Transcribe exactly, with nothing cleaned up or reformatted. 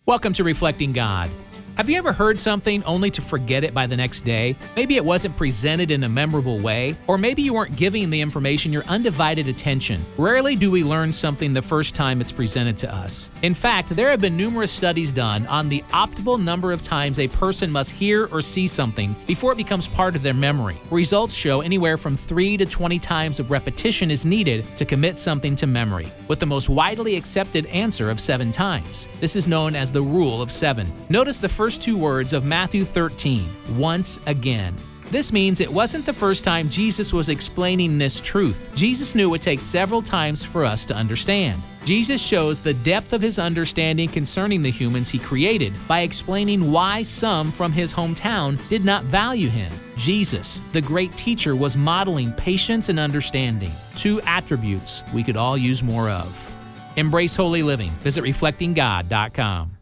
Welcome to Reflecting God. Have you ever heard something only to forget it by the next day? Maybe it wasn't presented in a memorable way, or maybe you weren't giving the information your undivided attention. Rarely do we learn something the first time it's presented to us. In fact, there have been numerous studies done on the optimal number of times a person must hear or see something before it becomes part of their memory. Results show anywhere from three to twenty times of repetition is needed to commit something to memory, with the most widely accepted answer of seven times. This is known as the rule of seven. Notice the first two words of Matthew thirteen, once again. This means it wasn't the first time Jesus was explaining this truth. Jesus knew it would take several times for us to understand. Jesus shows the depth of his understanding concerning the humans he created by explaining why some from his hometown did not value him. Jesus, the great teacher, was modeling patience and understanding, two attributes we could all use more of. Embrace holy living. Visit reflecting god dot com.